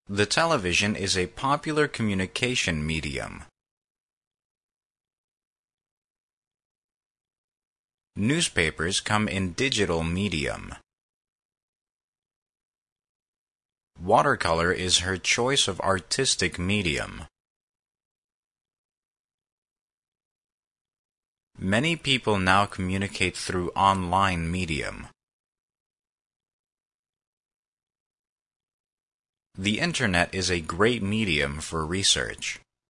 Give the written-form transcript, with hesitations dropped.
The television is a popular communication medium. Newspapers come in digital medium. Watercolor is her choice of artistic medium. Many people now communicate through online medium. The Internet is a great medium for research.